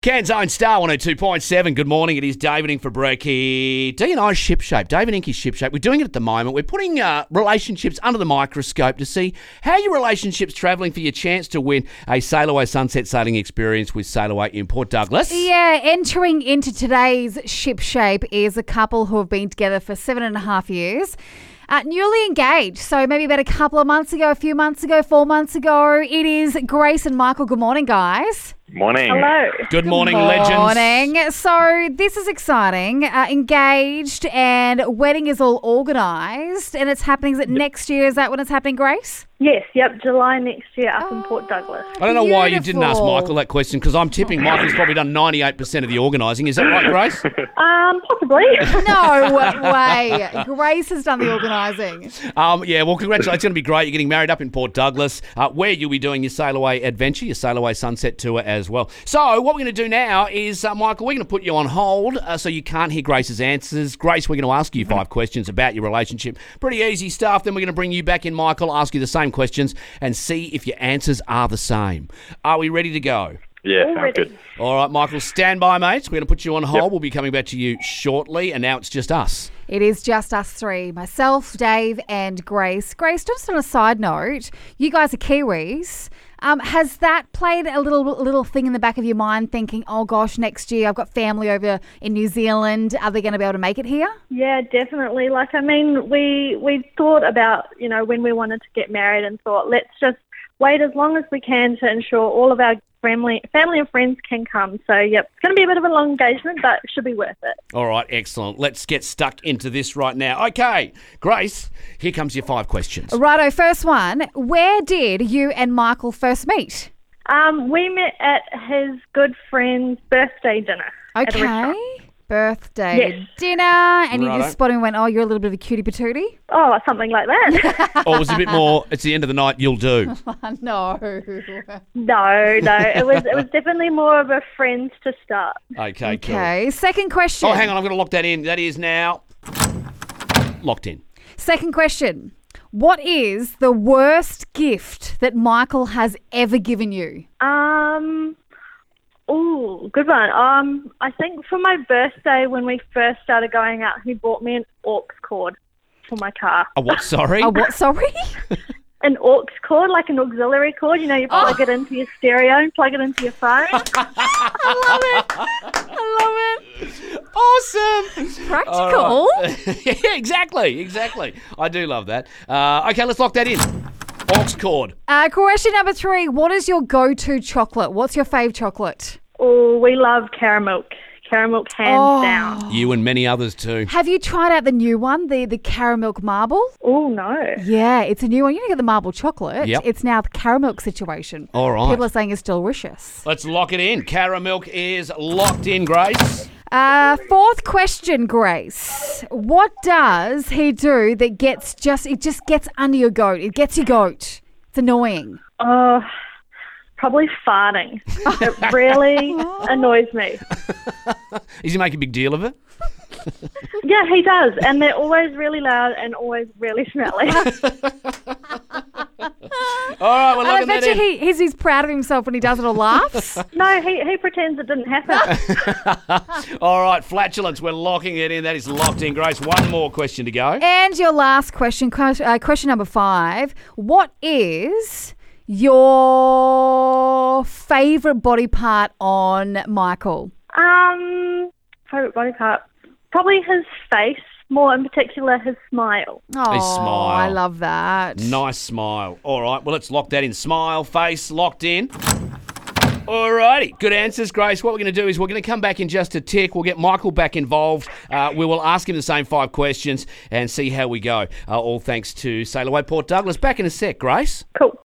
Cairns own Star 102.7. Good morning. It is David Ink for Brekkie. D&I Ship Shape. David Ink is Ship Shape. We're doing it at the moment. We're putting relationships under the microscope to see how your relationship's travelling for your chance to win a Sailaway Sunset Sailing experience with Sailaway in Port Douglas. Yeah, entering into today's Ship Shape is a couple who have been together for 7.5 years. Newly engaged, so maybe about a couple of months ago, a few months ago, 4 months ago. It is Grace and Michael. Good morning, guys. Morning. Hello. Good morning, legends. Morning. So this is exciting. Engaged and wedding is all organised and it's happening. Is it next year? Is that when it's happening, Grace? Yes, July next year up in Port Douglas. I don't know why you didn't ask Beautiful. Michael that question, because I'm tipping Michael's probably done 98% of the organising. Is that right, Grace? Possibly. No way. Grace has done the organising. Yeah, well, congratulations. It's going to be great. You're getting married up in Port Douglas, where you'll be doing your Sailaway adventure, your Sailaway Sunset Tour as well. So what we're going to do now is, Michael, we're going to put you on hold so you can't hear Grace's answers. Grace, we're going to ask you 5 questions about your relationship. Pretty easy stuff. Then we're going to bring you back in, Michael, ask you the same questions and see if your answers are the same. Are we ready to go? Yeah, sounds Already. good. All right, Michael, stand by, mates. We're going to put you on hold. We'll be coming back to you shortly, and now it's just us. It is just us three, myself, Dave and Grace. Grace, just on a side note, you guys are Kiwis. Has that played a little thing in the back of your mind thinking, oh gosh, next year I've got family over in New Zealand. Are they going to be able to make it here? Yeah, definitely. We thought about, when we wanted to get married and thought, let's just wait as long as we can to ensure all of our family and friends can come. So, it's going to be a bit of a long engagement, but it should be worth it. All right, excellent. Let's get stuck into this right now. Okay, Grace, here comes your 5 questions. Righto, first one. Where did you and Michael first meet? We met at his good friend's birthday dinner. At a Okay. restaurant. Birthday Yes. dinner. And you Righto. just spotted and went, oh, you're a little bit of a cutie patootie? Oh, something like that. Or was it a bit more, it's the end of the night, you'll do? No. No. It was definitely more of a friends to start. Okay, cool. Okay, second question. Oh, hang on, I'm going to lock that in. That is now locked in. Second question. What is the worst gift that Michael has ever given you? Oh, good one. I think for my birthday when we first started going out, he bought me an aux cord for my car. A what, sorry? Oh, what? Sorry? An aux cord, like an auxiliary cord. You plug it into your stereo and plug it into your phone. I love it. Awesome. Practical. All right. Yeah, exactly. I do love that. Okay, let's lock that in. Aux cord. Question number 3. What is your go-to chocolate? What's your fave chocolate? Oh, we love Caramilk. Caramilk hands down. You and many others too. Have you tried out the new one, the Caramilk marble? Oh, no. Yeah, it's a new one. You don't get the marble chocolate. Yep. It's now the Caramilk situation. All right. People are saying it's delicious. Let's lock it in. Caramilk is locked in, Grace. Fourth question, Grace. What does he do that just gets under your goat? It gets your goat. It's annoying. Oh, probably farting. It really annoys me. Does he make a big deal of it? Yeah, he does. And they're always really loud and always really smelly. All right, we're And I locking bet that you in. he's proud of himself when he does it or laughs. No, he pretends it didn't happen. All right, flatulence, we're locking it in. That is locked in, Grace. One more question to go. And your last question, question number 5. What is your favourite body part on Michael? Favorite body part? Probably his face, more in particular his smile. Oh, smile. I love that. Nice smile. All right, well, let's lock that in. Smile, face, locked in. All righty, good answers, Grace. What we're going to do is we're going to come back in just a tick. We'll get Michael back involved. We will ask him the same 5 questions and see how we go. All thanks to Sailaway Port Douglas. Back in a sec, Grace. Cool.